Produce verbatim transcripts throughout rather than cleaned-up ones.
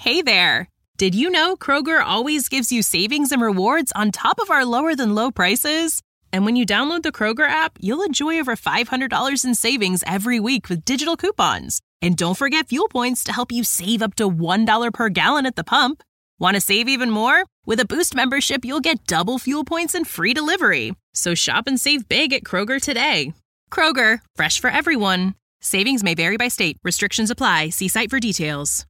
Hey there! Did you know Kroger always gives you savings and rewards on top of our lower-than-low prices? And when you download the Kroger app, you'll enjoy over five hundred dollars in savings every week with digital coupons. And don't forget fuel points to help you save up to one dollar per gallon at the pump. Want to save even more? With a Boost membership, you'll get double fuel points and free delivery. So shop and save big at Kroger today. Kroger, fresh for everyone. Savings may vary by state. Restrictions apply. See site for details.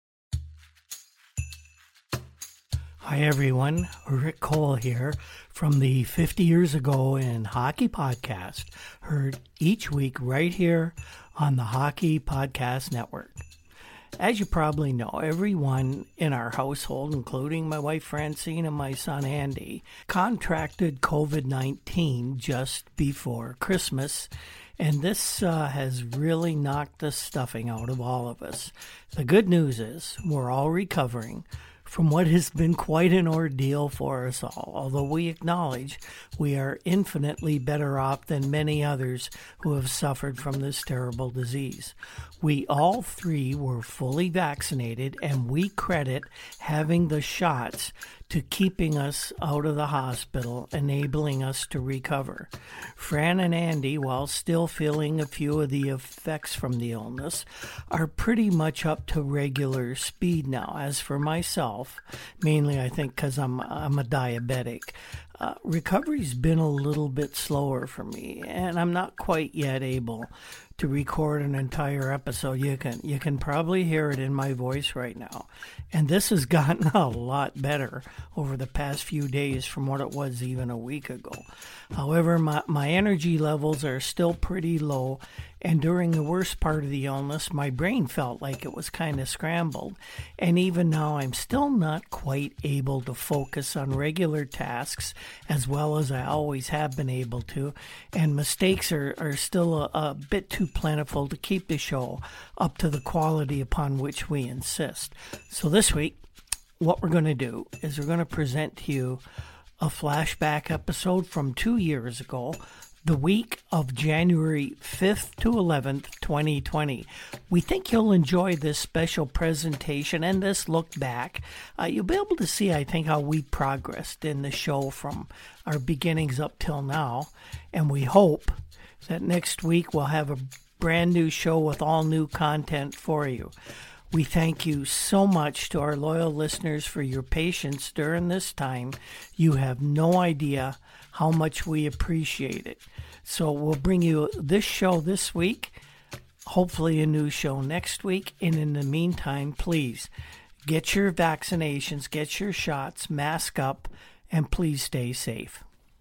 Hi everyone, Rick Cole here from the fifty Years Ago in Hockey podcast, heard each week right here on the Hockey Podcast Network. As you probably know, everyone in our household, including my wife Francine and my son Andy, contracted covid nineteen just before Christmas, and this uh, has really knocked the stuffing out of all of us. The good news is we're all recovering from what has been quite an ordeal for us all, although we acknowledge we are infinitely better off than many others who have suffered from this terrible disease. We all three were fully vaccinated, and we credit having the shots to keeping us out of the hospital, enabling us to recover. Fran and Andy, while still feeling a few of the effects from the illness, are pretty much up to regular speed now. As for myself, mainly I think because I'm, I'm a diabetic, uh, recovery's been a little bit slower for me, and I'm not quite yet able to record an entire episode. You can you can probably hear it in my voice right now. And this has gotten a lot better over the past few days from what it was even a week ago. However, my, my energy levels are still pretty low, and during the worst part of the illness, my brain felt like it was kind of scrambled. And even now, I'm still not quite able to focus on regular tasks as well as I always have been able to, and mistakes are, are still a, a bit too plentiful to keep the show up to the quality upon which we insist. So this week, what we're going to do is we're going to present to you a flashback episode from two years ago, the week of January fifth to eleventh, twenty twenty. We think you'll enjoy this special presentation and this look back. Uh, you'll be able to see, I think, how we progressed in the show from our beginnings up till now. And we hope that next week we'll have a brand new show with all new content for you. We thank you so much to our loyal listeners for your patience during this time. You have no idea how much we appreciate it. So we'll bring you this show this week, hopefully a new show next week. And in the meantime, please get your vaccinations, get your shots, mask up, and please stay safe.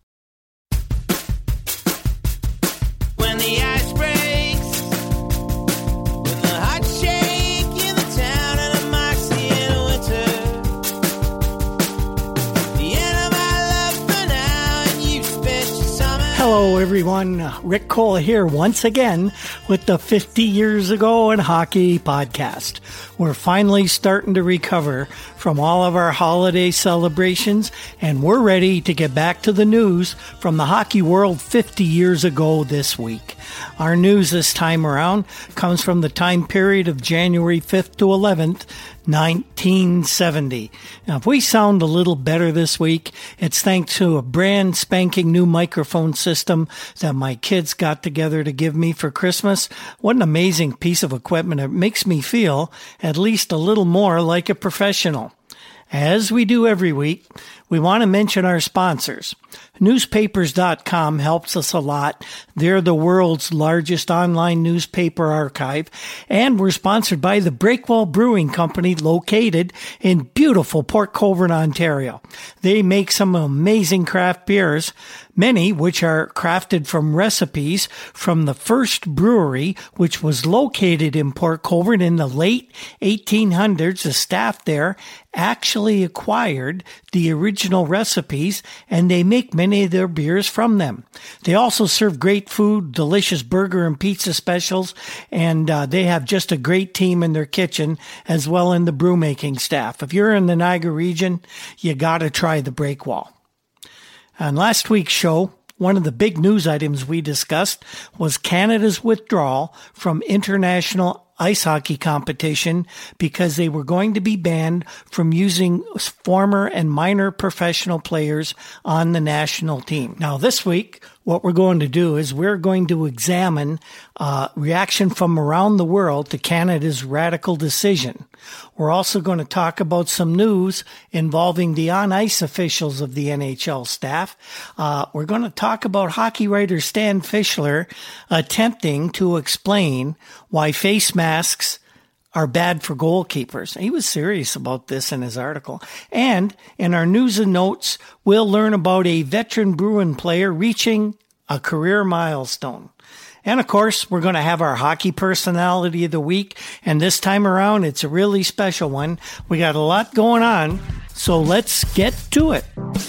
When the ice breaks, when the hot shake in the town and a moxie in winter, the end of our love for now, and you spent your summer. Hello everyone, Rick Cole here once again with the fifty Years Ago in Hockey podcast. We're finally starting to recover from all of our holiday celebrations, and we're ready to get back to the news from the hockey world fifty years ago this week. Our news this time around comes from the time period of January fifth to eleventh, nineteen seventy. Now, if we sound a little better this week, it's thanks to a brand spanking new microphone system that my kids got together to give me for Christmas. What an amazing piece of equipment. It makes me feel at least a little more like a professional. As we do every week, we want to mention our sponsors. Newspapers dot com helps us a lot. They're the world's largest online newspaper archive, and we're sponsored by the Breakwell Brewing Company located in beautiful Port Colborne, Ontario. They make some amazing craft beers, many which are crafted from recipes from the first brewery, which was located in Port Colborne in the late eighteen hundreds. The staff there actually acquired the original recipes, and they make many of their beers from them. They also serve great food, delicious burger and pizza specials, and uh, they have just a great team in their kitchen as well in the brew making staff. If you're in the Niagara region, you got to try the Breakwell. On last week's show, one of the big news items we discussed was Canada's withdrawal from international ice hockey competition because they were going to be banned from using former and minor professional players on the national team. Now, this week, what we're going to do is we're going to examine uh, reaction from around the world to Canada's radical decision. We're also going to talk about some news involving the on-ice officials of the N H L staff. Uh, we're going to talk about hockey writer Stan Fischler attempting to explain why face masks are bad for goalkeepers. He was serious about this in his article. And in our news and notes, we'll learn about a veteran Bruin player reaching a career milestone. And of course, we're going to have our hockey personality of the week. And this time around, it's a really special one. We got a lot going on, so let's get to it.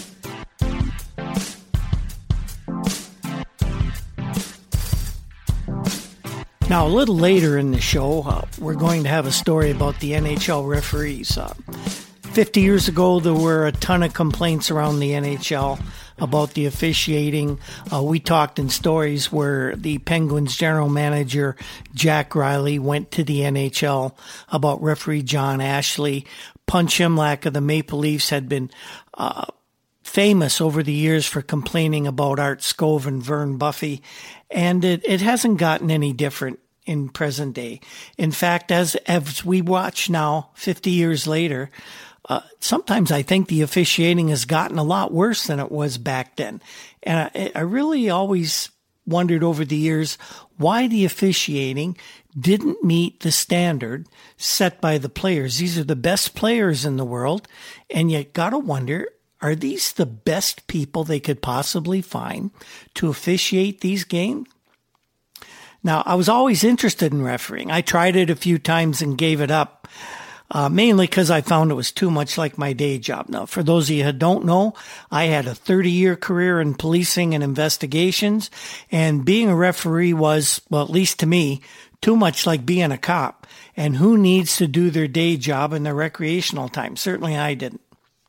Now, a little later in the show, uh, we're going to have a story about the N H L referees. Uh, fifty years ago, there were a ton of complaints around the N H L about the officiating. Uh, we talked in stories where the Penguins general manager, Jack Riley, went to the N H L about referee John Ashley. Punch Imlach of the Maple Leafs had been uh, famous over the years for complaining about Art Scove and Vern Buffy, and it, it hasn't gotten any different in present day. In fact, as, as we watch now, fifty years later, uh, sometimes I think the officiating has gotten a lot worse than it was back then. And I, I really always wondered over the years why the officiating didn't meet the standard set by the players. These are the best players in the world, and you gotta wonder, are these the best people they could possibly find to officiate these games? Now, I was always interested in refereeing. I tried it a few times and gave it up, uh, mainly because I found it was too much like my day job. Now, for those of you who don't know, I had a thirty-year career in policing and investigations, and being a referee was, well, at least to me, too much like being a cop. And who needs to do their day job in their recreational time? Certainly I didn't.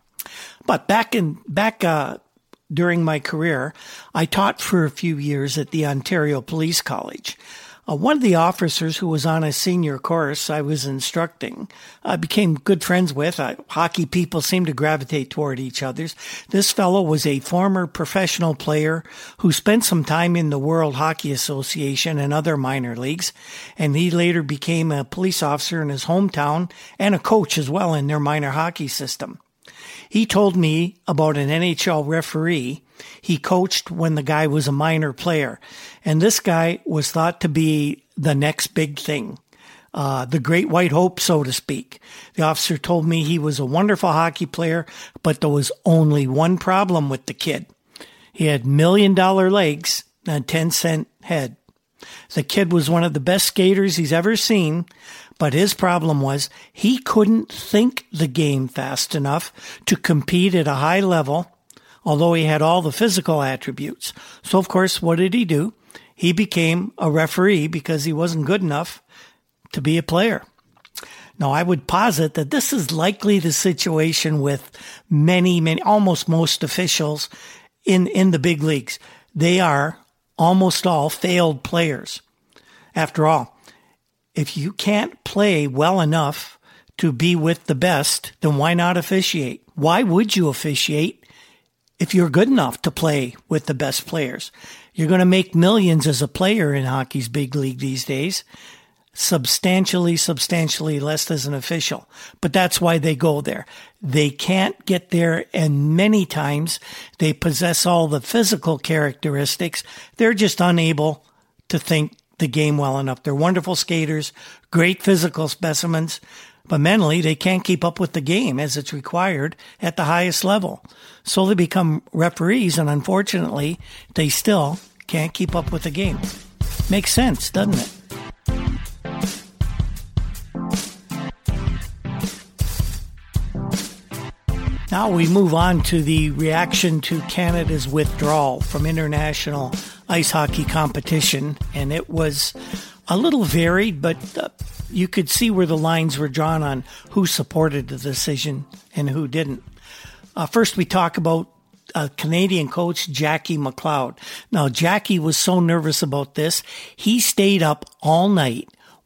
But back in back uh, during my career, I taught for a few years at the Ontario Police College. Uh, one of the officers who was on a senior course I was instructing, I became good friends with. Uh, hockey people seem to gravitate toward each other. This fellow was a former professional player who spent some time in the World Hockey Association and other minor leagues, and he later became a police officer in his hometown and a coach as well in their minor hockey system. He told me about an N H L referee he coached when the guy was a minor player. And this guy was thought to be the next big thing, uh, the great white hope, so to speak. The officer told me he was a wonderful hockey player, but there was only one problem with the kid. He had million dollar legs and a ten cent head. The kid was one of the best skaters he's ever seen, but his problem was he couldn't think the game fast enough to compete at a high level, although he had all the physical attributes. So, of course, what did he do? He became a referee because he wasn't good enough to be a player. Now, I would posit that this is likely the situation with many, many, almost most officials in, in the big leagues. They are almost all failed players. After all, if you can't play well enough to be with the best, then why not officiate? Why would you officiate if you're good enough to play with the best players? You're going to make millions as a player in hockey's big league these days, substantially, substantially less as an official. But that's why they go there. They can't get there, and many times they possess all the physical characteristics. They're just unable to think the game well enough. They're wonderful skaters, great physical specimens, but mentally they can't keep up with the game as it's required at the highest level. So they become referees, and unfortunately, they still can't keep up with the game. Makes sense, doesn't it? Now we move on to the reaction to Canada's withdrawal from international ice hockey competition, and it was a little varied, but uh, you could see where the lines were drawn on who supported the decision and who didn't. Uh, first, we talk about uh, Canadian coach Jackie McLeod. Now, Jackie was so nervous about this, he stayed up all night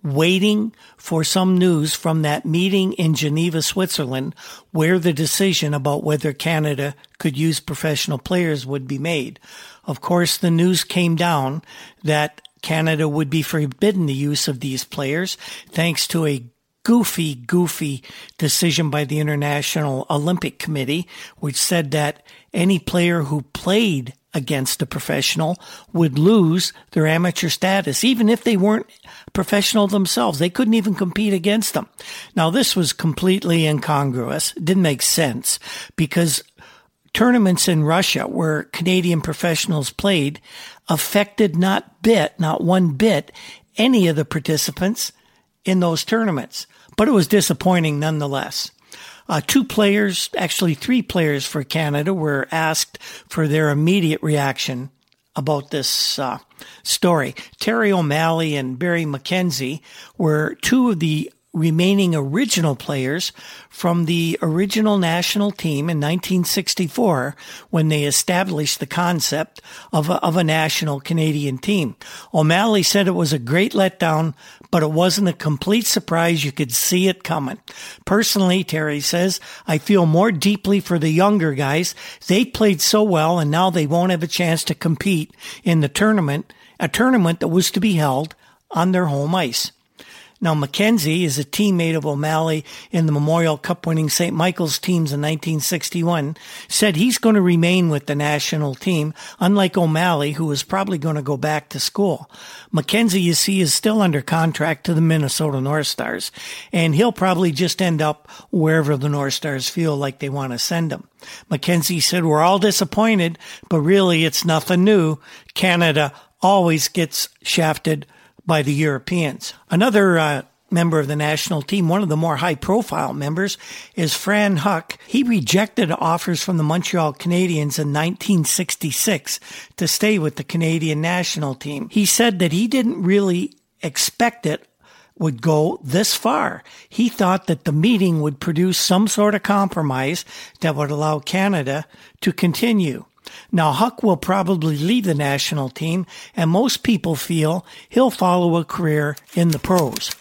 waiting for some news from that meeting in Geneva, Switzerland, where the decision about whether Canada could use professional players would be made. Of course, the news came down that Canada would be forbidden the use of these players thanks to a goofy, goofy decision by the International Olympic Committee, which said that any player who played against a professional would lose their amateur status, even if they weren't professional themselves. They couldn't even compete against them. Now, this was completely incongruous. It didn't make sense because tournaments in Russia where Canadian professionals played affected not bit, not one bit, any of the participants in those tournaments. But it was disappointing nonetheless. Uh, two players, actually three players for Canada, were asked for their immediate reaction about this uh, story. Terry O'Malley and Barry McKenzie were two of the remaining original players from the original national team in nineteen sixty-four when they established the concept of a, of a national Canadian team. O'Malley said it was a great letdown, but it wasn't a complete surprise. You could see it coming. Personally, Terry says, I feel more deeply for the younger guys. They played so well, and now they won't have a chance to compete in the tournament, a tournament that was to be held on their home ice. Now, McKenzie is a teammate of O'Malley in the Memorial Cup winning Saint Michael's teams in nineteen sixty-one, said he's going to remain with the national team, unlike O'Malley, who is probably going to go back to school. McKenzie, you see, is still under contract to the Minnesota North Stars, and he'll probably just end up wherever the North Stars feel like they want to send him. McKenzie said, we're all disappointed, but really it's nothing new. Canada always gets shafted by the Europeans. Another uh, member of the national team, one of the more high-profile members, is Fran Huck. He rejected offers from the Montreal Canadiens in nineteen sixty-six to stay with the Canadian national team. He said that he didn't really expect it would go this far. He thought that the meeting would produce some sort of compromise that would allow Canada to continue. Now, Huck will probably leave the national team, and most people feel he'll follow a career in the pros.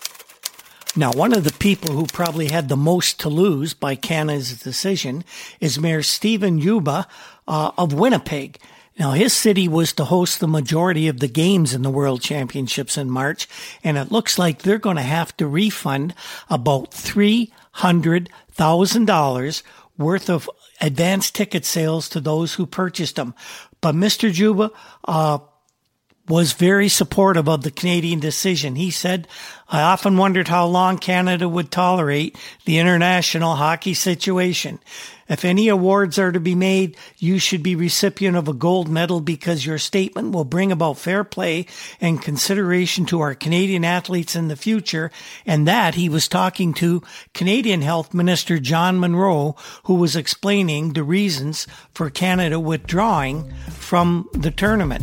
Now, one of the people who probably had the most to lose by Canada's decision is Mayor Stephen Yuba uh, of Winnipeg. Now, his city was to host the majority of the games in the World Championships in March, and it looks like they're going to have to refund about three hundred thousand dollars worth of advanced ticket sales to those who purchased them. But Mister Juba uh, was very supportive of the Canadian decision. He said, I often wondered how long Canada would tolerate the international hockey situation. If any awards are to be made, you should be recipient of a gold medal because your statement will bring about fair play and consideration to our Canadian athletes in the future. And that he was talking to Canadian Health Minister John Munro, who was explaining the reasons for Canada withdrawing from the tournament.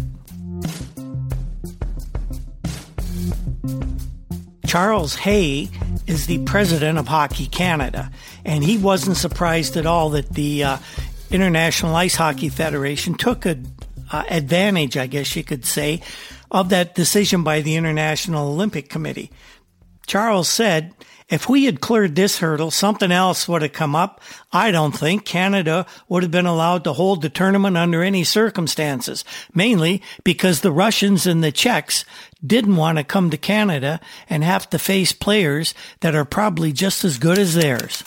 Charles Hay is the president of Hockey Canada, and he wasn't surprised at all that the uh, International Ice Hockey Federation took a, uh, advantage, I guess you could say, of that decision by the International Olympic Committee. Charles said, if we had cleared this hurdle, something else would have come up. I don't think Canada would have been allowed to hold the tournament under any circumstances, mainly because the Russians and the Czechs didn't want to come to Canada and have to face players that are probably just as good as theirs.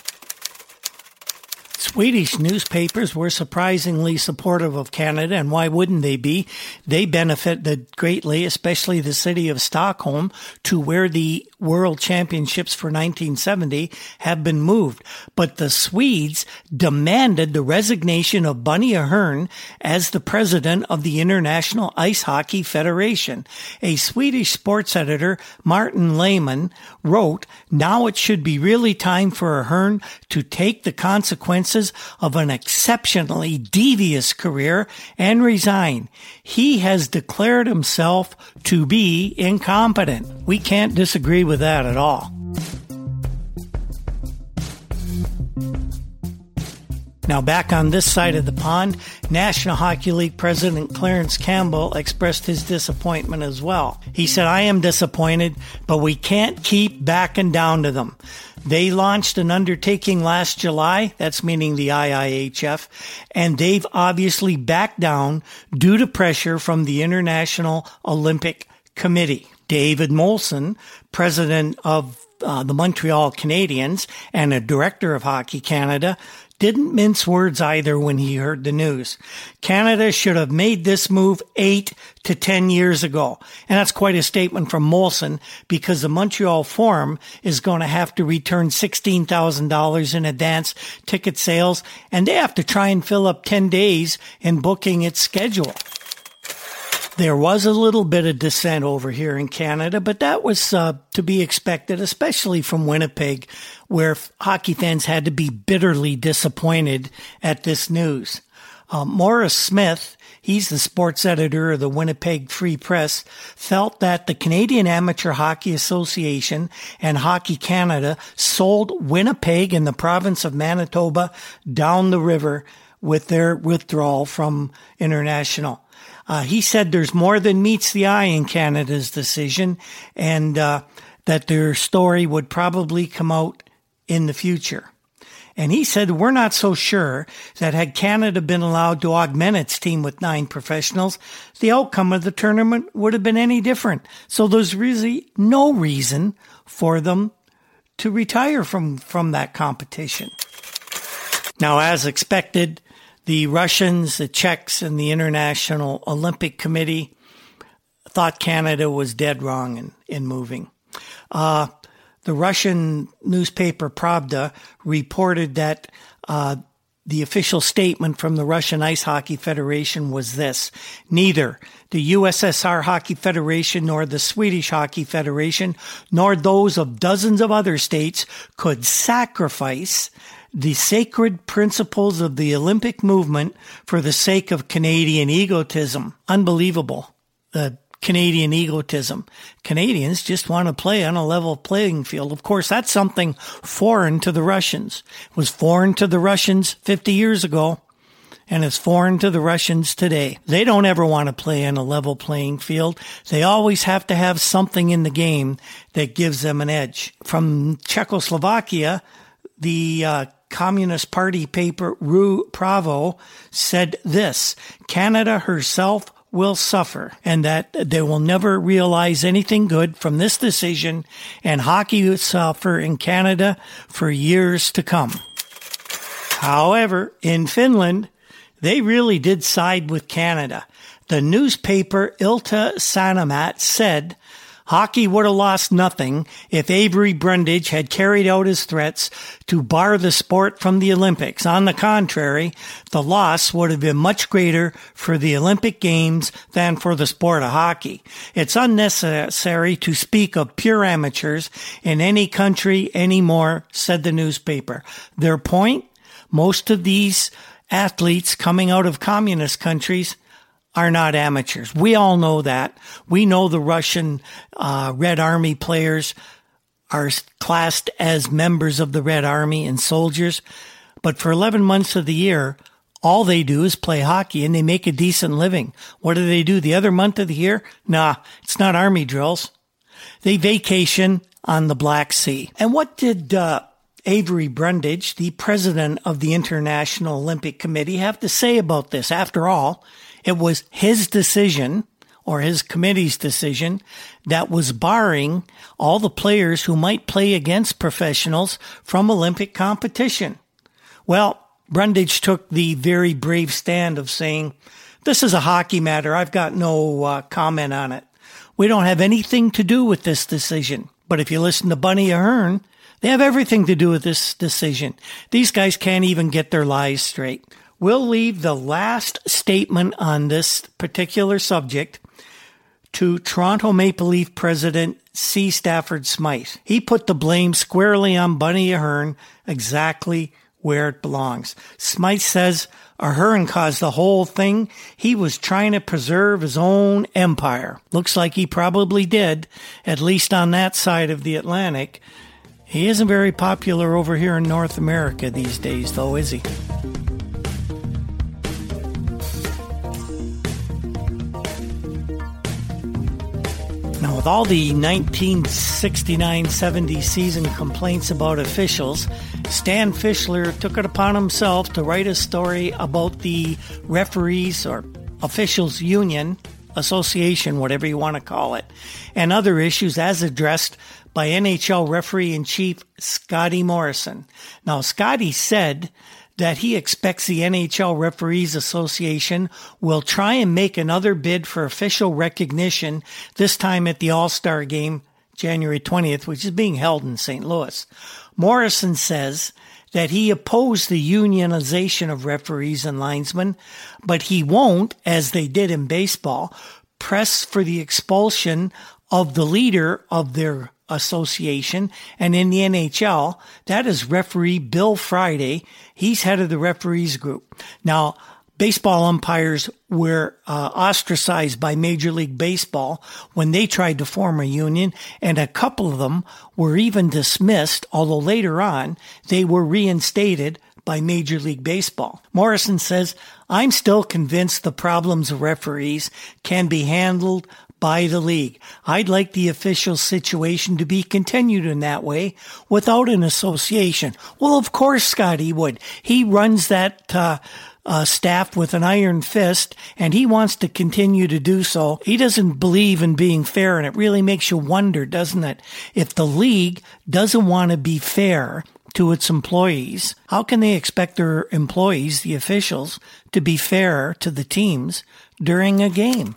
Swedish newspapers were surprisingly supportive of Canada, and why wouldn't they be? They benefited greatly, especially the city of Stockholm, to where the World Championships for nineteen seventy have been moved. But the Swedes demanded the resignation of Bunny Ahern as the president of the International Ice Hockey Federation. A Swedish sports editor, Martin Lehman, wrote, now it should be really time for Ahern to take the consequences of an exceptionally devious career and resign. He has declared himself to be incompetent. We can't disagree with that at all. Now back on this side of the pond, National Hockey League President Clarence Campbell expressed his disappointment as well. He said, I am disappointed, but we can't keep backing down to them. They launched an undertaking last July, that's meaning the I I H F, and they've obviously backed down due to pressure from the International Olympic Committee. David Molson, president of uh, the Montreal Canadiens and a director of Hockey Canada, didn't mince words either when he heard the news. Canada should have made this move eight to ten years ago. And that's quite a statement from Molson, because the Montreal Forum is going to have to return sixteen thousand dollars in advance ticket sales, and they have to try and fill up ten days in booking its schedule. There was a little bit of dissent over here in Canada, but that was uh, to be expected, especially from Winnipeg, where hockey fans had to be bitterly disappointed at this news. Uh, Morris Smith, he's the sports editor of the Winnipeg Free Press, felt that the Canadian Amateur Hockey Association and Hockey Canada sold Winnipeg and the province of Manitoba down the river with their withdrawal from international. Uh, he said there's more than meets the eye in Canada's decision, and uh, that their story would probably come out in the future. And he said, we're not so sure that had Canada been allowed to augment its team with nine professionals, the outcome of the tournament would have been any different. So there's really no reason for them to retire from, from that competition. Now, as expected, the Russians, the Czechs, and the International Olympic Committee thought Canada was dead wrong in, in moving. Uh, the Russian newspaper Pravda reported that uh, the official statement from the Russian Ice Hockey Federation was this: neither the U S S R Hockey Federation nor the Swedish Hockey Federation nor those of dozens of other states could sacrifice the sacred principles of the Olympic movement for the sake of Canadian egotism. Unbelievable. The Canadian egotism. Canadians just want to play on a level playing field. Of course, that's something foreign to the Russians. It was foreign to the Russians fifty years ago, and it's foreign to the Russians today. They don't ever want to play on a level playing field. They always have to have something in the game that gives them an edge. From Czechoslovakia, the uh, Communist Party paper Rue Pravo said this: Canada herself will suffer, and that they will never realize anything good from this decision, and hockey will suffer in Canada for years to come. However, in Finland, they really did side with Canada. The newspaper Ilta Sanomat said hockey would have lost nothing if Avery Brundage had carried out his threats to bar the sport from the Olympics. On the contrary, the loss would have been much greater for the Olympic Games than for the sport of hockey. It's unnecessary to speak of pure amateurs in any country anymore, said the newspaper. Their point? Most of these athletes coming out of communist countries are not amateurs. We all know that. We know the Russian uh, Red Army players are classed as members of the Red Army and soldiers. But for eleven months of the year, all they do is play hockey, and they make a decent living. What do they do the other month of the year? Nah, it's not army drills. They vacation on the Black Sea. And what did uh, Avery Brundage, the president of the International Olympic Committee, have to say about this? After all, it was his decision, or his committee's decision, that was barring all the players who might play against professionals from Olympic competition. Well, Brundage took the very brave stand of saying, this is a hockey matter. I've got no uh, comment on it. We don't have anything to do with this decision. But if you listen to Bunny Ahern, they have everything to do with this decision. These guys can't even get their lies straight. We'll leave the last statement on this particular subject to Toronto Maple Leaf president C. Stafford Smythe. He put the blame squarely on Bunny Ahern, exactly where it belongs. Smythe says Ahern caused the whole thing. He was trying to preserve his own empire. Looks like he probably did, at least on that side of the Atlantic. He isn't very popular over here in North America these days, though, is he? Now, with all the nineteen sixty-nine seventy season complaints about officials, Stan Fischler took it upon himself to write a story about the referees or officials union, association, whatever you want to call it, and other issues as addressed by N H L referee-in-chief Scotty Morrison. Now, Scotty said that he expects the N H L Referees Association will try and make another bid for official recognition, this time at the All-Star Game, January twentieth, which is being held in Saint Louis. Morrison says that he opposed the unionization of referees and linesmen, but he won't, as they did in baseball, press for the expulsion of the leader of their association. And in the N H L, that is referee Bill Friday. He's head of the referees group. Now, baseball umpires were uh, ostracized by Major League Baseball when they tried to form a union, and a couple of them were even dismissed, although later on they were reinstated by Major League Baseball. Morrison says, I'm still convinced the problems of referees can be handled by the league. I'd like the official situation to be continued in that way without an association. Well, of course, Scotty would. He runs that uh, uh, staff with an iron fist, and he wants to continue to do so. He doesn't believe in being fair, and it really makes you wonder, doesn't it? If the league doesn't want to be fair to its employees, how can they expect their employees, the officials, to be fair to the teams during a game?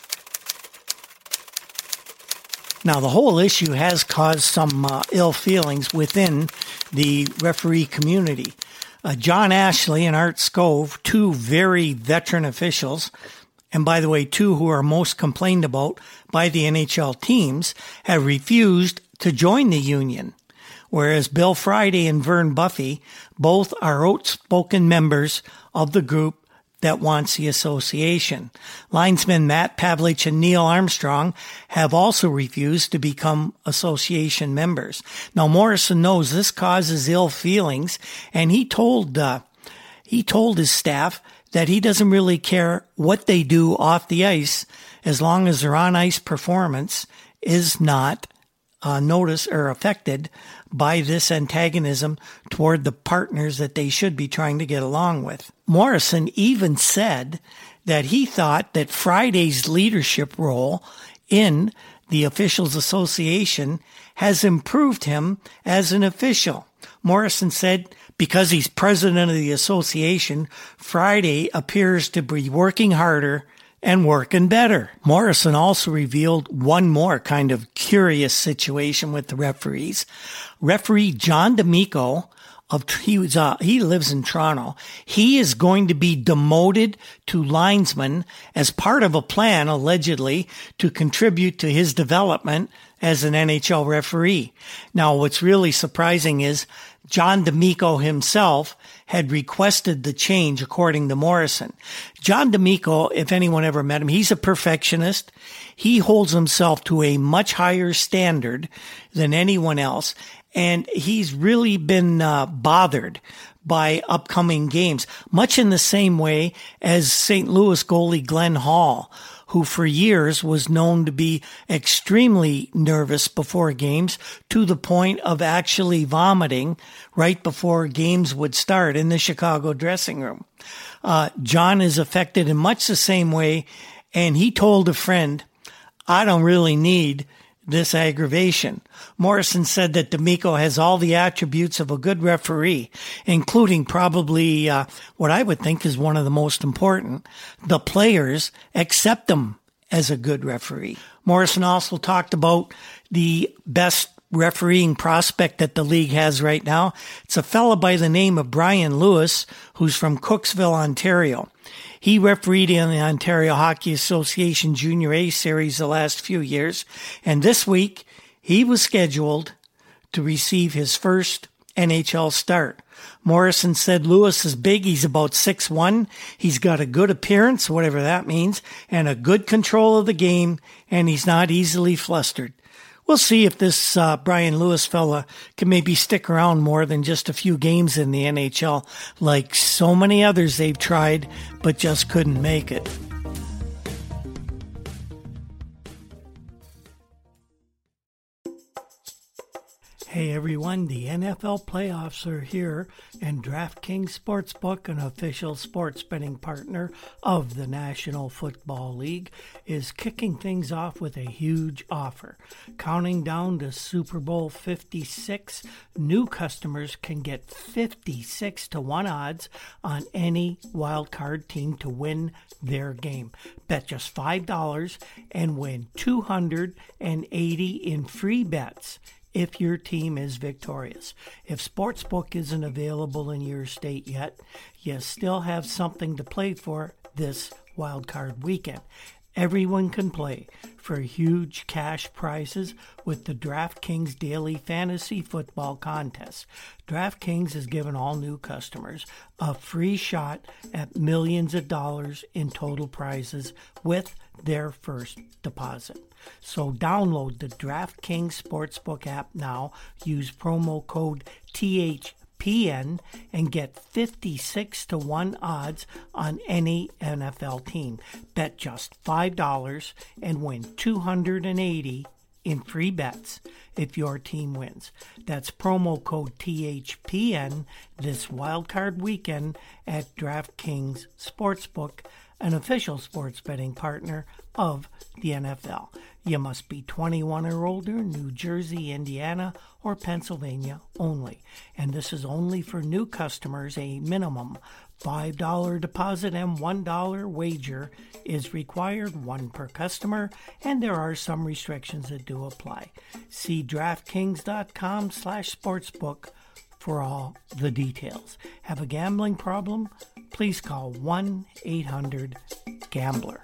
Now, the whole issue has caused some uh, ill feelings within the referee community. Uh, John Ashley and Art Scove, two very veteran officials, and by the way, two who are most complained about by the N H L teams, have refused to join the union, whereas Bill Friday and Vern Buffy both are outspoken members of the group that wants the association. Linesmen Matt Pavlich and Neil Armstrong have also refused to become association members. Now, Morrison knows this causes ill feelings, and he told uh, he told his staff that he doesn't really care what they do off the ice as long as their on-ice performance is not uh, noticed or affected by this antagonism toward the partners that they should be trying to get along with. Morrison even said that he thought that Friday's leadership role in the Officials Association has improved him as an official. Morrison said because he's president of the association, Friday appears to be working harder and working better. Morrison also revealed one more kind of curious situation with the referees. Referee John D'Amico, of he was uh, he lives in Toronto. He is going to be demoted to linesman as part of a plan, allegedly, to contribute to his development as an N H L referee. Now, what's really surprising is John D'Amico himself had requested the change, according to Morrison. John D'Amico, if anyone ever met him, he's a perfectionist. He holds himself to a much higher standard than anyone else, and he's really been uh, bothered by upcoming games, much in the same way as Saint Louis goalie Glenn Hall, who for years was known to be extremely nervous before games, to the point of actually vomiting right before games would start in the Chicago dressing room. Uh, John is affected in much the same way, and he told a friend, I don't really need this aggravation. Morrison said that D'Amico has all the attributes of a good referee, including probably uh, what I would think is one of the most important. The players accept him as a good referee. Morrison also talked about the best refereeing prospect that the league has right now. It's a fellow by the name of Brian Lewis, who's from Cooksville, Ontario. He refereed in the Ontario Hockey Association Junior A Series the last few years, and this week he was scheduled to receive his first N H L start. Morrison said Lewis is big. He's about six one. He's got a good appearance, whatever that means, and a good control of the game, and he's not easily flustered. We'll see if this uh, Brian Lewis fella can maybe stick around more than just a few games in the N H L, like so many others they've tried but just couldn't make it. Hey everyone, the N F L playoffs are here, and DraftKings Sportsbook, an official sports betting partner of the National Football League, is kicking things off with a huge offer. Counting down to Super Bowl fifty-six, new customers can get fifty-six to one odds on any wildcard team to win their game. Bet just five dollars and win two hundred eighty in free bets if your team is victorious. If Sportsbook isn't available in your state yet, you still have something to play for this wildcard weekend. Everyone can play for huge cash prizes with the DraftKings Daily Fantasy Football Contest. DraftKings has given all new customers a free shot at millions of dollars in total prizes with their first deposit. So download the DraftKings Sportsbook app now. Use promo code T H P N and get fifty-six to one odds on any N F L team. Bet just five dollars and win two hundred eighty in free bets if your team wins. That's promo code T H P N this wildcard weekend at DraftKings Sportsbook, an official sports betting partner of the N F L. You must be twenty-one or older, New Jersey, Indiana, or Pennsylvania only. And this is only for new customers. A minimum five dollars deposit and one dollar wager is required, one per customer, and there are some restrictions that do apply. See DraftKings.com slash sportsbook for all the details. Have a gambling problem? Please call one eight hundred gambler.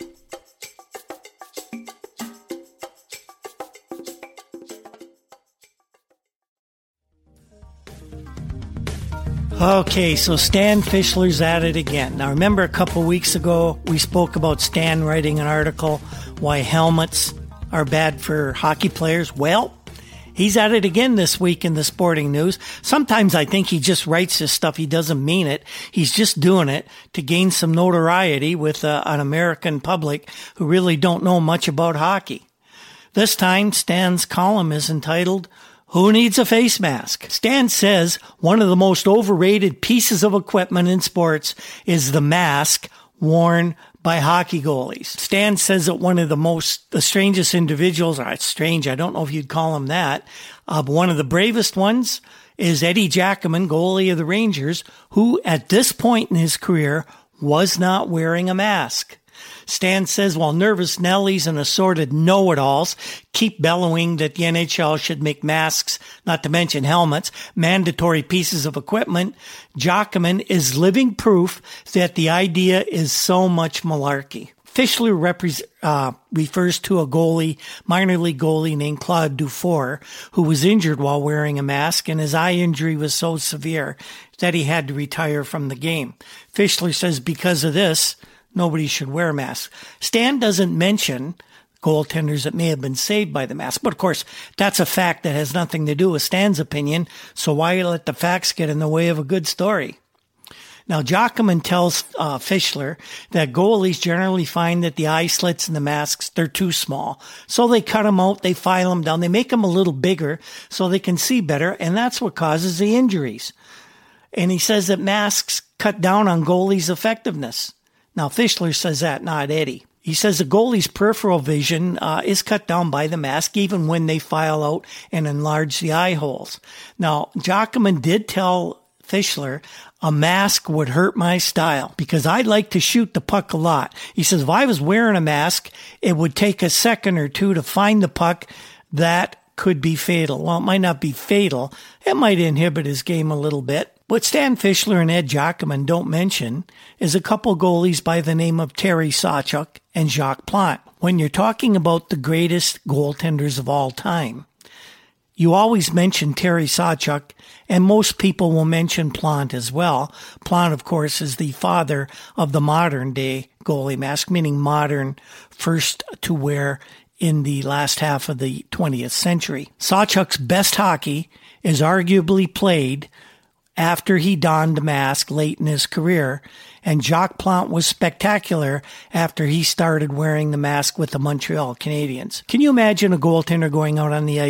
Okay, so Stan Fischler's at it again. Now, remember a couple weeks ago, we spoke about Stan writing an article, Why Helmets Are Bad for Hockey Players. Well, he's at it again this week in the sporting news. Sometimes I think he just writes this stuff. He doesn't mean it. He's just doing it to gain some notoriety with uh, an American public who really don't know much about hockey. This time, Stan's column is entitled, Who Needs a Face Mask? Stan says one of the most overrated pieces of equipment in sports is the mask worn by hockey goalies. Stan says that one of the most, the strangest individuals, or it's strange, I don't know if you'd call him that, uh, but one of the bravest ones is Eddie Giacomin, goalie of the Rangers, who at this point in his career was not wearing a mask. Stan says while nervous Nellies and assorted know-it-alls keep bellowing that the N H L should make masks, not to mention helmets, mandatory pieces of equipment, Giacomin is living proof that the idea is so much malarkey. Fischler repre- uh, refers to a goalie, minor league goalie named Claude Dufour, who was injured while wearing a mask, and his eye injury was so severe that he had to retire from the game. Fischler says because of this, nobody should wear masks. Stan doesn't mention goaltenders that may have been saved by the mask. But of course, that's a fact that has nothing to do with Stan's opinion. So why let the facts get in the way of a good story? Now, Giacomin tells uh, Fischler that goalies generally find that the eye slits in the masks, they're too small. So they cut them out, they file them down, they make them a little bigger so they can see better, and that's what causes the injuries. And he says that masks cut down on goalies' effectiveness. Now, Fischler says that, not Eddie. He says the goalie's peripheral vision uh, is cut down by the mask, even when they file out and enlarge the eye holes. Now, Giacomin did tell Fischler, a mask would hurt my style because I'd like to shoot the puck a lot. He says, if I was wearing a mask, it would take a second or two to find the puck. That could be fatal. Well, it might not be fatal. It might inhibit his game a little bit. What Stan Fischler and Ed Giacomin don't mention is a couple goalies by the name of Terry Sawchuk and Jacques Plante. When you're talking about the greatest goaltenders of all time, you always mention Terry Sawchuk, and most people will mention Plante as well. Plante, of course, is the father of the modern-day goalie mask, meaning modern, first to wear in the last half of the twentieth century. Sawchuk's best hockey is arguably played after he donned a mask late in his career, and Jacques Plante was spectacular after he started wearing the mask with the Montreal Canadiens. Can you imagine a goaltender going out on the ice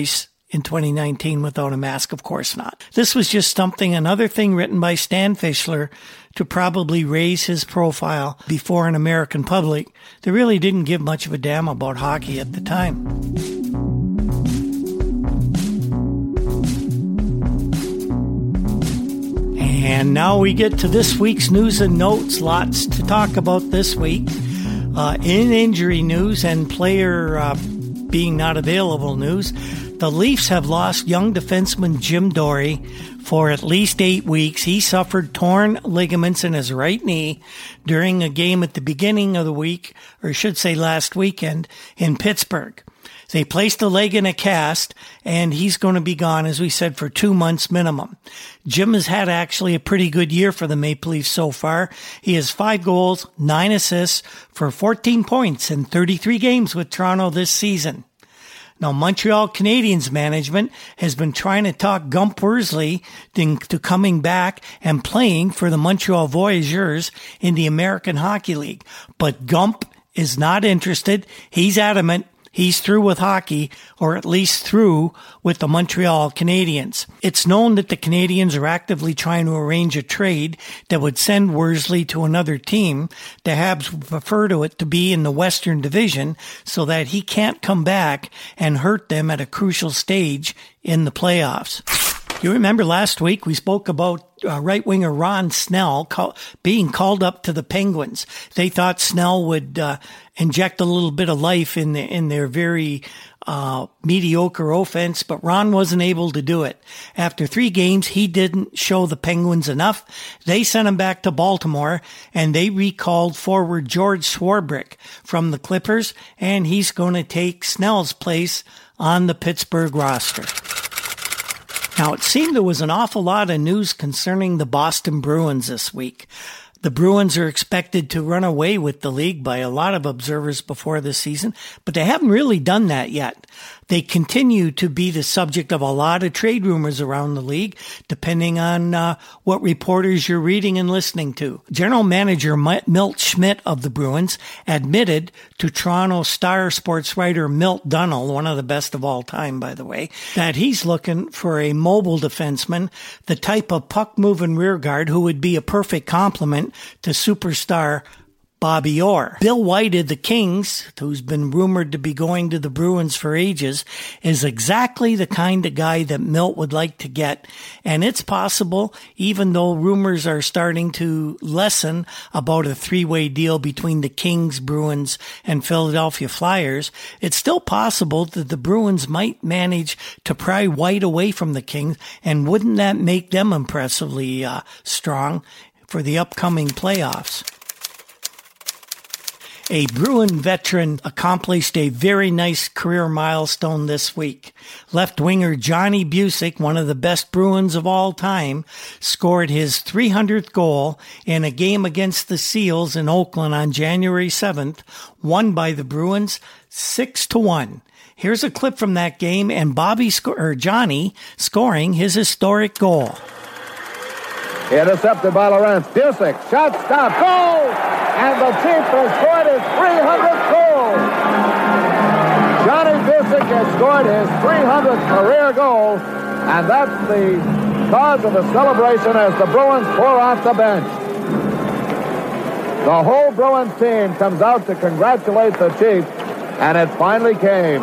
in twenty nineteen without a mask? Of course not. This was just something, another thing written by Stan Fischler to probably raise his profile before an American public that really didn't give much of a damn about hockey at the time. And now we get to this week's news and notes. Lots to talk about this week. Uh, in injury news and player uh, being not available news, the Leafs have lost young defenseman Jim Dory for at least eight weeks. He suffered torn ligaments in his right knee during a game at the beginning of the week, or I should say last weekend, in Pittsburgh. They placed the leg in a cast, and he's going to be gone, as we said, for two months minimum. Jim has had actually a pretty good year for the Maple Leafs so far. He has five goals, nine assists for fourteen points in thirty-three games with Toronto this season. Now, Montreal Canadiens management has been trying to talk Gump Worsley to coming back and playing for the Montreal Voyageurs in the American Hockey League. But Gump is not interested. He's adamant he's through with hockey, or at least through with the Montreal Canadiens. It's known that the Canadiens are actively trying to arrange a trade that would send Worsley to another team. The Habs would prefer to it to be in the Western Division so that he can't come back and hurt them at a crucial stage in the playoffs. You remember last week we spoke about uh, right winger Ron Snell call, being called up to the Penguins. They thought Snell would uh, inject a little bit of life in the, in their very uh, mediocre offense, but Ron wasn't able to do it. After three games, he didn't show the Penguins enough. They sent him back to Baltimore, and they recalled forward George Swarbrick from the Clippers, and he's going to take Snell's place on the Pittsburgh roster. Now, it seemed there was an awful lot of news concerning the Boston Bruins this week. The Bruins are expected to run away with the league by a lot of observers before this season, but they haven't really done that yet. They continue to be the subject of a lot of trade rumors around the league, depending on uh, what reporters you're reading and listening to. General Manager Milt Schmidt of the Bruins admitted to Toronto Star sports writer Milt Dunnell, one of the best of all time, by the way, that he's looking for a mobile defenseman, the type of puck-moving rearguard who would be a perfect complement to superstar Bobby Orr. Bill White of the Kings, who's been rumored to be going to the Bruins for ages, is exactly the kind of guy that Milt would like to get. And it's possible, even though rumors are starting to lessen about a three-way deal between the Kings, Bruins, and Philadelphia Flyers, it's still possible that the Bruins might manage to pry White away from the Kings, and wouldn't that make them impressively uh, strong for the upcoming playoffs? A Bruin veteran accomplished a very nice career milestone this week. Left winger Johnny Bucyk, one of the best Bruins of all time, scored his three hundredth goal in a game against the Seals in Oakland on January seventh, won by the Bruins six to one. Here's a clip from that game and Bobby sco- or Johnny scoring his historic goal. Intercepted by Lawrence. Bucyk, shot, stop, goal! And the Chief has scored his three hundredth goal. Johnny Bucyk has scored his three hundredth career goal, and that's the cause of the celebration as the Bruins pour off the bench. The whole Bruins team comes out to congratulate the Chief, and it finally came.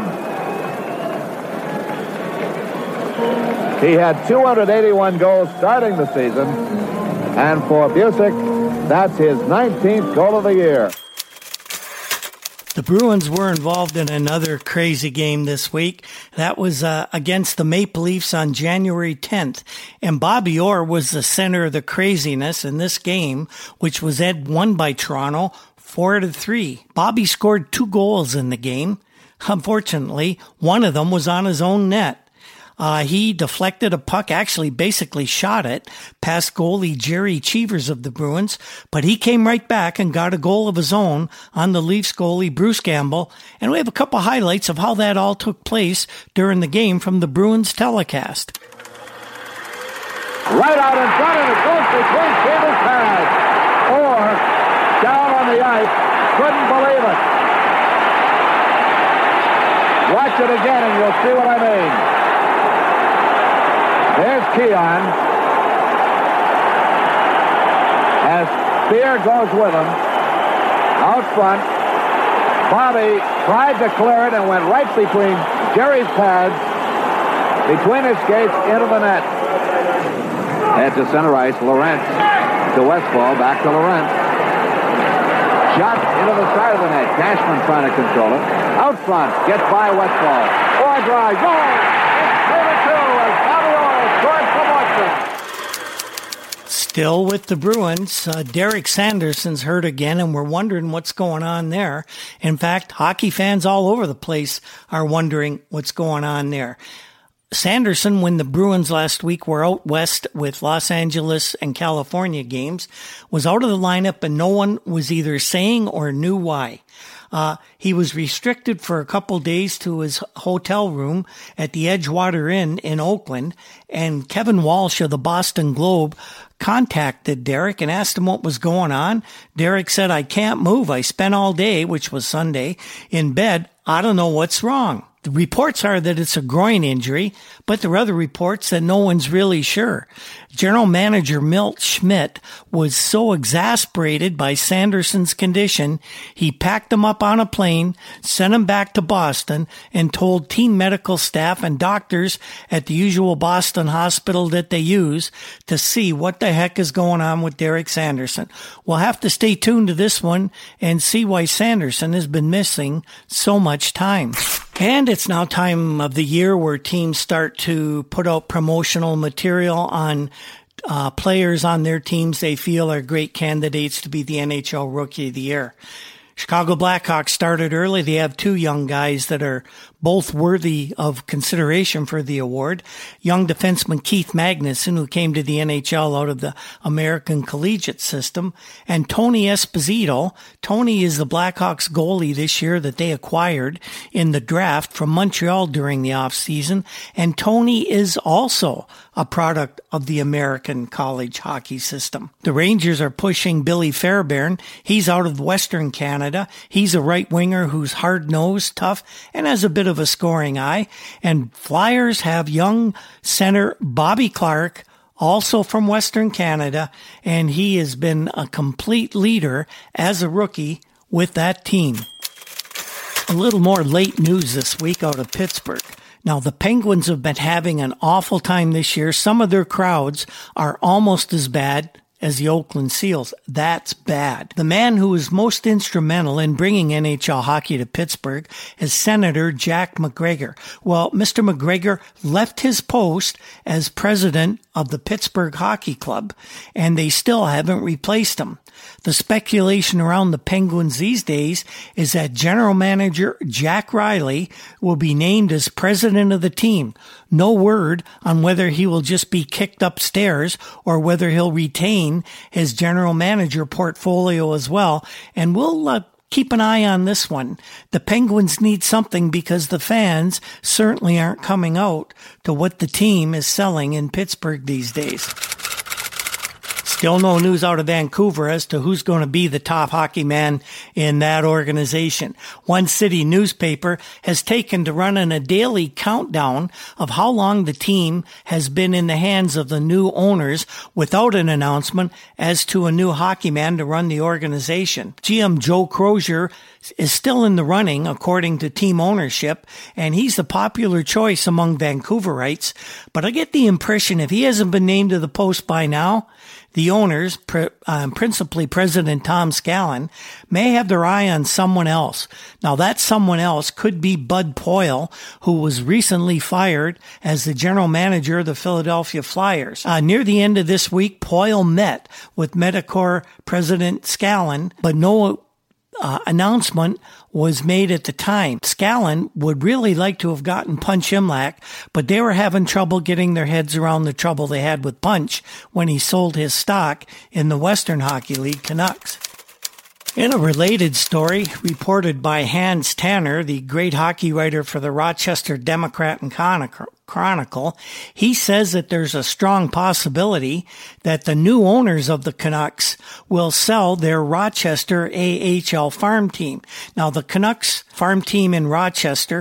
He had two hundred eighty-one goals starting the season, and for Bucyk, that's his nineteenth goal of the year. The Bruins were involved in another crazy game this week. That was uh, against the Maple Leafs on January tenth. And Bobby Orr was the center of the craziness in this game, which was Ed won by Toronto four to three. Bobby scored two goals in the game. Unfortunately, one of them was on his own net. Uh, he deflected a puck, actually basically shot it, past goalie Jerry Cheevers of the Bruins, but he came right back and got a goal of his own on the Leafs goalie Bruce Campbell, and we have a couple highlights of how that all took place during the game from the Bruins telecast. Right out in front, and it goes between Cheevers' pads. Or down on the ice, couldn't believe it. Watch it again and you'll see what I mean. There's Keon. As Spear goes with him. Out front. Bobby tried to clear it and went right between Jerry's pads, between his skates, into the net. Head to center ice. Lorentz to Westfall. Back to Lorentz. Shot into the side of the net. Cashman trying to control it. Out front. Gets by Westfall. Or drive. Goal! It's two to two as Bobby Orr scores for Boston. Still with the Bruins, uh, Derek Sanderson's hurt again, and we're wondering what's going on there. In fact, hockey fans all over the place are wondering what's going on there. Sanderson, when the Bruins last week were out west with Los Angeles and California games, was out of the lineup and no one was either saying or knew why. Uh, he was restricted for a couple days to his hotel room at the Edgewater Inn in Oakland, and Kevin Walsh of the Boston Globe contacted Derek and asked him what was going on. Derek said, "I can't move. I spent all day," which was Sunday, "in bed. I don't know what's wrong." The reports are that it's a groin injury, but there are other reports that no one's really sure. General Manager Milt Schmidt was so exasperated by Sanderson's condition, he packed him up on a plane, sent him back to Boston, and told team medical staff and doctors at the usual Boston hospital that they use to see what the heck is going on with Derek Sanderson. We'll have to stay tuned to this one and see why Sanderson has been missing so much time. And it's now time of the year where teams start to put out promotional material on uh, players on their teams they feel are great candidates to be the N H L Rookie of the Year. Chicago Blackhawks started early. They have two young guys that are both worthy of consideration for the award. Young defenseman Keith Magnuson, who came to the N H L out of the American Collegiate System, and Tony Esposito. Tony is the Blackhawks goalie this year that they acquired in the draft from Montreal during the offseason, and Tony is also a product of the American college hockey system. The Rangers are pushing Billy Fairbairn. He's out of Western Canada. He's a right winger who's hard-nosed, tough, and has a bit of a scoring eye. And Flyers have young center Bobby Clarke, also from Western Canada, and he has been a complete leader as a rookie with that team. A little more late news this week out of Pittsburgh. Now, the Penguins have been having an awful time this year. Some of their crowds are almost as bad as the Oakland Seals. That's bad. The man who was most instrumental in bringing N H L hockey to Pittsburgh is Senator Jack McGregor. Well, Mister McGregor left his post as president of the Pittsburgh Hockey Club, and they still haven't replaced him. The speculation around the Penguins these days is that general manager Jack Riley will be named as president of the team. No word on whether he will just be kicked upstairs or whether he'll retain his general manager portfolio as well. And we'll uh, keep an eye on this one. The Penguins need something because the fans certainly aren't coming out to what the team is selling in Pittsburgh these days. Still no news out of Vancouver as to who's going to be the top hockey man in that organization. One city newspaper has taken to running a daily countdown of how long the team has been in the hands of the new owners without an announcement as to a new hockey man to run the organization. G M Joe Crozier is still in the running according to team ownership, and he's the popular choice among Vancouverites. But I get the impression if he hasn't been named to the post by now, the owners, um, principally President Tom Scallon, may have their eye on someone else. Now, that someone else could be Bud Poile, who was recently fired as the general manager of the Philadelphia Flyers. Uh, near the end of this week, Poile met with Medicor President Scallon, but no Uh, announcement was made at the time. Scallon would really like to have gotten Punch Imlach, but they were having trouble getting their heads around the trouble they had with Punch when he sold his stock in the Western Hockey League Canucks. In a related story reported by Hans Tanner, the great hockey writer for the Rochester Democrat and Chronicle, he says that there's a strong possibility that the new owners of the Canucks will sell their Rochester A H L farm team. Now, the Canucks farm team in Rochester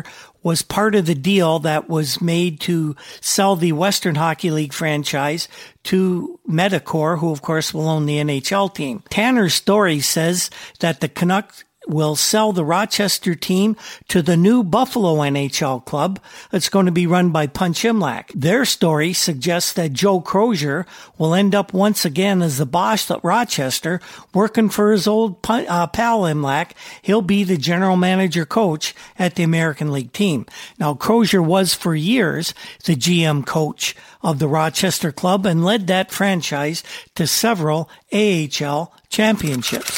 was part of the deal that was made to sell the Western Hockey League franchise to Medicor, who of course will own the N H L team. Tanner's story says that the Canucks will sell the Rochester team to the new Buffalo N H L club. It's going to be run by Punch Imlach. Their story suggests that Joe Crozier will end up once again as the boss at Rochester, working for his old uh, pal Imlach. He'll be the general manager coach at the American League team. Now, Crozier was for years the G M coach of the Rochester club and led that franchise to several A H L championships.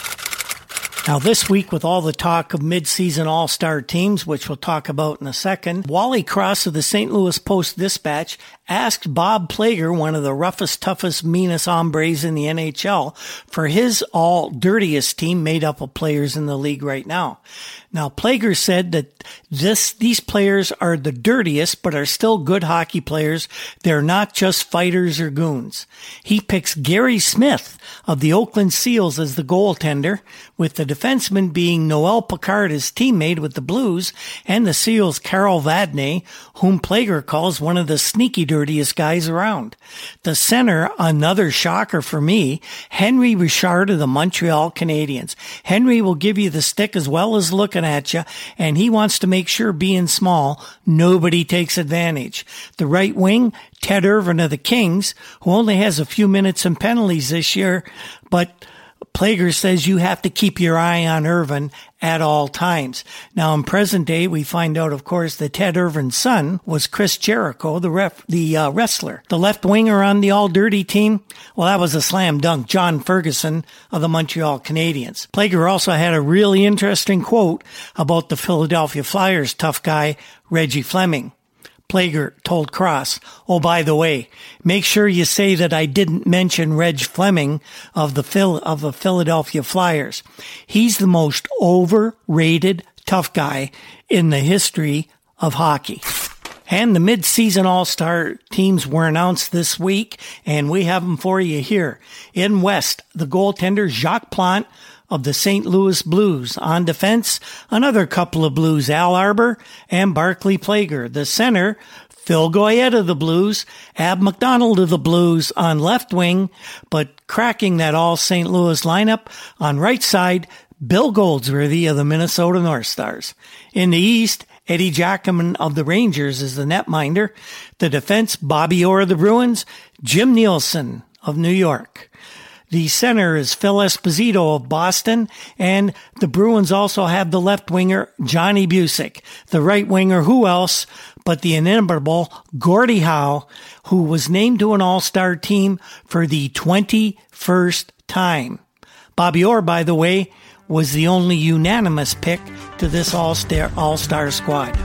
Now, this week, with all the talk of mid-season all-star teams, which we'll talk about in a second, Wally Cross of the Saint Louis Post-Dispatch asked Bob Plager, one of the roughest, toughest, meanest hombres in the N H L, for his all-dirtiest team made up of players in the league right now. Now, Plager said that this these players are the dirtiest, but are still good hockey players. They're not just fighters or goons. He picks Gary Smith of the Oakland Seals as the goaltender, with the defenseman being Noel Picard, his teammate with the Blues, and the Seals' Carol Vadnais, whom Plager calls one of the sneaky dirtiest guys around. The center, another shocker for me, Henry Richard of the Montreal Canadiens. Henry will give you the stick as well as looking at you, and he wants to make sure, being small, nobody takes advantage. The right wing, Ted Irvin of the Kings, who only has a few minutes and penalties this year, but Plager says you have to keep your eye on Irvin at all times. Now, in present day, we find out, of course, that Ted Irvin's son was Chris Jericho, the ref, the uh, wrestler. The left winger on the all-dirty team, well, that was a slam dunk, John Ferguson of the Montreal Canadiens. Plager also had a really interesting quote about the Philadelphia Flyers tough guy, Reggie Fleming. Plager told Cross, oh, by the way, make sure you say that I didn't mention Reg Fleming of the Phil- of the Philadelphia Flyers. He's the most overrated tough guy in the history of hockey. And the mid-season all-star teams were announced this week, and we have them for you here. In West, the goaltender Jacques Plante of the Saint Louis Blues. On defense, another couple of Blues, Al Arbor and Barclay Plager. The center, Phil Goyette of the Blues, Ab McDonald of the Blues on left wing, but cracking that all Saint Louis lineup on right side, Bill Goldsworthy of the Minnesota North Stars. In the East, Eddie Giacomin of the Rangers is the netminder. The defense, Bobby Orr of the Bruins, Jim Nielsen of New York. The center is Phil Esposito of Boston, and the Bruins also have the left winger, Johnny Busick. The right winger, who else but the inimitable Gordie Howe, who was named to an all-star team for the twenty-first time. Bobby Orr, by the way, was the only unanimous pick to this all-star, all-star squad.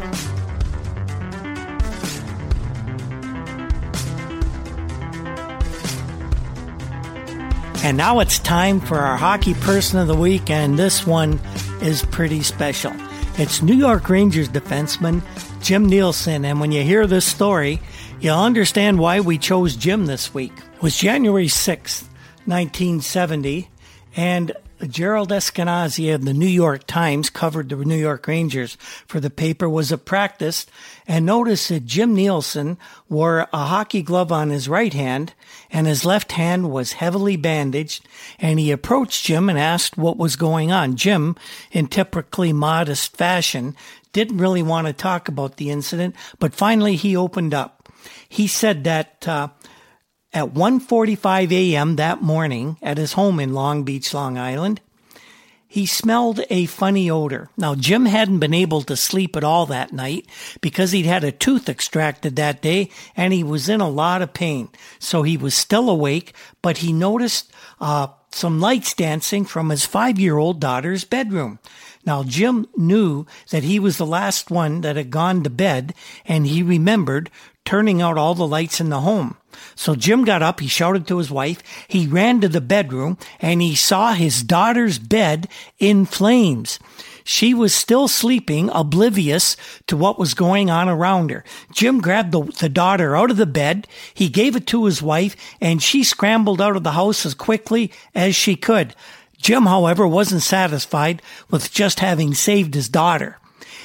And now it's time for our Hockey Person of the Week, and this one is pretty special. It's New York Rangers defenseman Jim Nielsen, and when you hear this story, you'll understand why we chose Jim this week. It was January sixth, nineteen seventy, and Gerald Eskenazi of the New York Times covered the New York Rangers for the paper, was at practice, and noticed that Jim Nielsen wore a hockey glove on his right hand, and his left hand was heavily bandaged, and he approached Jim and asked what was going on. Jim, in typically modest fashion, didn't really want to talk about the incident, but finally he opened up. He said that uh, at one forty-five a.m. that morning at his home in Long Beach, Long Island, he smelled a funny odor. Now, Jim hadn't been able to sleep at all that night because he'd had a tooth extracted that day and he was in a lot of pain. So he was still awake, but he noticed uh, some lights dancing from his five-year-old daughter's bedroom. Now, Jim knew that he was the last one that had gone to bed, and he remembered turning out all the lights in the home. So Jim got up, he shouted to his wife, he ran to the bedroom, and he saw his daughter's bed in flames. She was still sleeping, oblivious to what was going on around her. Jim grabbed the, the daughter out of the bed, he gave it to his wife, and she scrambled out of the house as quickly as she could. Jim, however, wasn't satisfied with just having saved his daughter.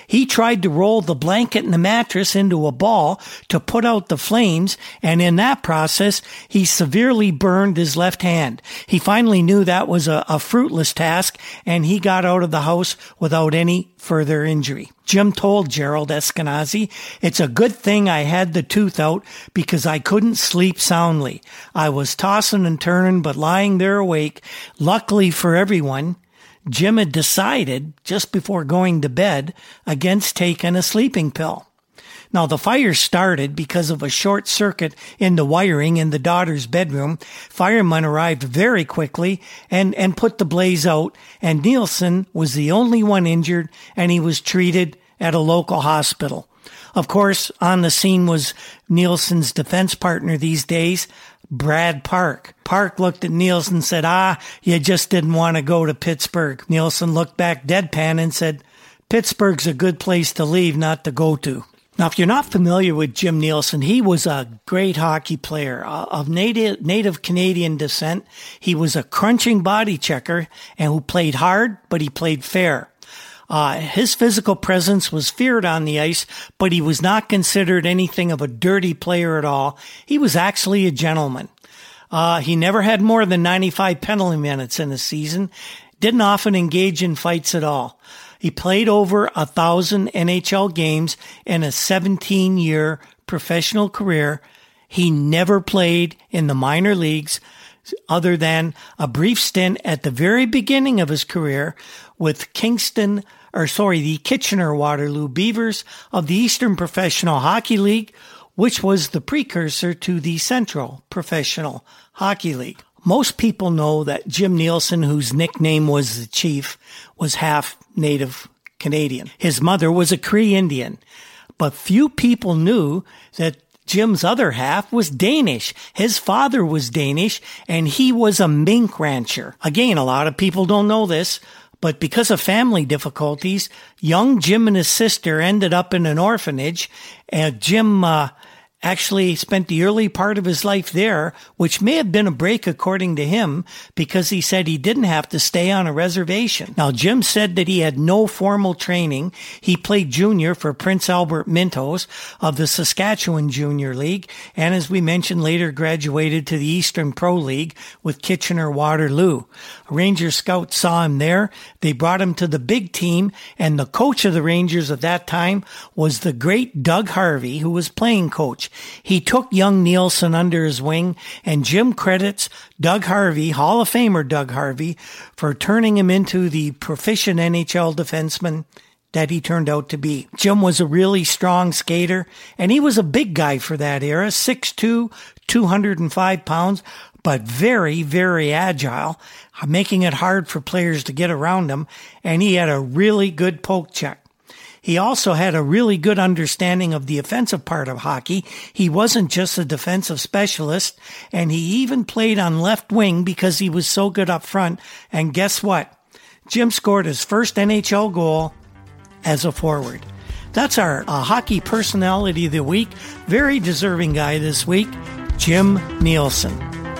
He tried to roll the blanket and the mattress into a ball to put out the flames, and in that process, he severely burned his left hand. He finally knew that was a, a fruitless task, and he got out of the house without any further injury. Jim told Gerald Eskenazi, "It's a good thing I had the tooth out because I couldn't sleep soundly. I was tossing and turning, but lying there awake. Luckily for everyone, Jim had decided, just before going to bed, against taking a sleeping pill." Now, the fire started because of a short circuit in the wiring in the daughter's bedroom. Firemen arrived very quickly and, and put the blaze out, and Nielsen was the only one injured, and he was treated at a local hospital. Of course, on the scene was Nielsen's defense partner these days, Brad Park. Park looked at Nielsen and said, "Ah, you just didn't want to go to Pittsburgh." Nielsen looked back deadpan and said, "Pittsburgh's a good place to leave, not to go to." Now, if you're not familiar with Jim Nielsen, he was a great hockey player uh, of native, native Canadian descent. He was a crunching body checker and who played hard, but he played fair. Uh, his physical presence was feared on the ice, but he was not considered anything of a dirty player at all. He was actually a gentleman. Uh, he never had more than ninety-five penalty minutes in a season, didn't often engage in fights at all. He played over a thousand N H L games in a seventeen-year professional career. He never played in the minor leagues other than a brief stint at the very beginning of his career with Kingston, or sorry, the Kitchener-Waterloo Beavers of the Eastern Professional Hockey League, which was the precursor to the Central Professional Hockey League. Most people know that Jim Nielsen, whose nickname was the Chief, was half Native Canadian. His mother was a Cree Indian, but few people knew that Jim's other half was Danish. His father was Danish, and he was a mink rancher. Again, a lot of people don't know this, but because of family difficulties, young Jim and his sister ended up in an orphanage, and Jim uh, actually spent the early part of his life there, which may have been a break according to him, because he said he didn't have to stay on a reservation. Now, Jim said that he had no formal training. He played junior for Prince Albert Mintos of the Saskatchewan Junior League, and as we mentioned later, graduated to the Eastern Pro League with Kitchener-Waterloo. Ranger scouts saw him there. They brought him to the big team, and the coach of the Rangers at that time was the great Doug Harvey, who was playing coach. He took young Nielsen under his wing, and Jim credits Doug Harvey, Hall of Famer Doug Harvey, for turning him into the proficient N H L defenseman that he turned out to be. Jim was a really strong skater, and he was a big guy for that era, six two, two hundred five pounds, but very, very agile, making it hard for players to get around him, and he had a really good poke check. He also had a really good understanding of the offensive part of hockey. He wasn't just a defensive specialist, and he even played on left wing because he was so good up front. And guess what? Jim scored his first N H L goal as a forward. That's our uh, hockey personality of the week. Very deserving guy this week, Jim Nielsen.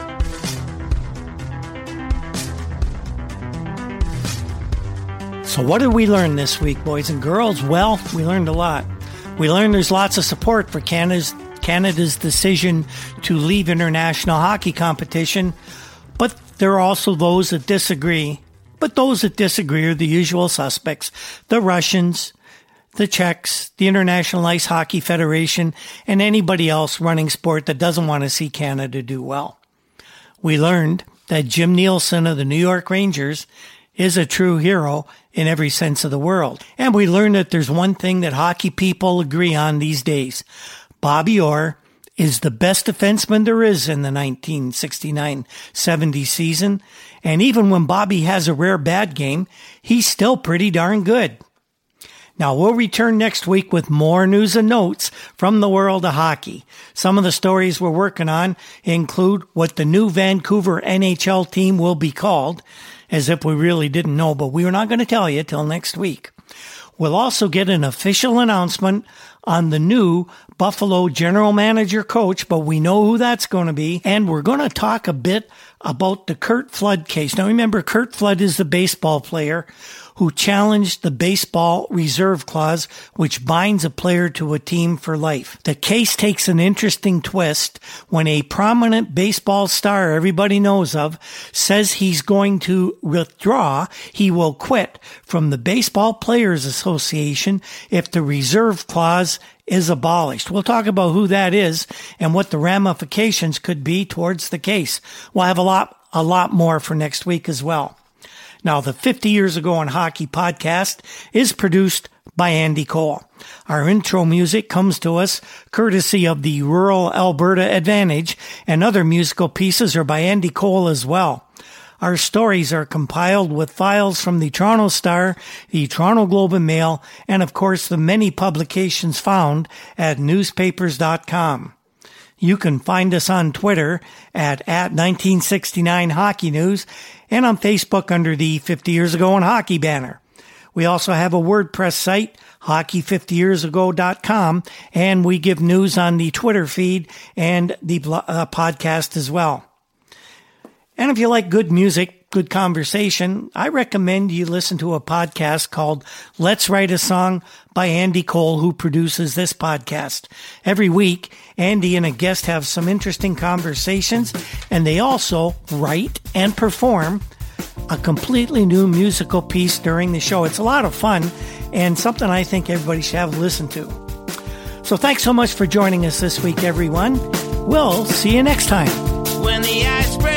So what did we learn this week, boys and girls? Well, we learned a lot. We learned there's lots of support for Canada's, Canada's decision to leave international hockey competition, but there are also those that disagree. But those that disagree are the usual suspects, the Russians, the Czechs, the International Ice Hockey Federation, and anybody else running sport that doesn't want to see Canada do well. We learned that Jim Nielsen of the New York Rangers is a true hero in every sense of the world. And we learned that there's one thing that hockey people agree on these days. Bobby Orr is the best defenseman there is in the nineteen sixty-nine seventy season. And even when Bobby has a rare bad game, he's still pretty darn good. Now, we'll return next week with more news and notes from the world of hockey. Some of the stories we're working on include what the new Vancouver N H L team will be called, as if we really didn't know, but we were not going to tell you till next week. We'll also get an official announcement on the new Buffalo general manager coach, but we know who that's going to be. And we're going to talk a bit about the Curt Flood case. Now remember, Curt Flood is the baseball player who challenged the baseball reserve clause, which binds a player to a team for life. The case takes an interesting twist when a prominent baseball star everybody knows of says he's going to withdraw, he will quit from the Baseball Players Association if the reserve clause is abolished. We'll talk about who that is and what the ramifications could be towards the case. We'll have a lot, a lot more for next week as well. Now, the fifty Years Ago in Hockey podcast is produced by Andy Cole. Our intro music comes to us courtesy of the Rural Alberta Advantage, and other musical pieces are by Andy Cole as well. Our stories are compiled with files from the Toronto Star, the Toronto Globe and Mail, and of course the many publications found at newspapers dot com. You can find us on Twitter at, at nineteen sixty-nine Hockey News and on Facebook under the fifty Years Ago in Hockey banner. We also have a WordPress site, hockey fifty years ago dot com, and we give news on the Twitter feed and the uh, podcast as well. And if you like good music, good conversation, I recommend you listen to a podcast called Let's Write a Song by Andy Cole, who produces this podcast. Every week, Andy and a guest have some interesting conversations, and they also write and perform a completely new musical piece during the show. It's a lot of fun and something I think everybody should have a listen to. So thanks so much for joining us this week, everyone. We'll see you next time. When the ice breaks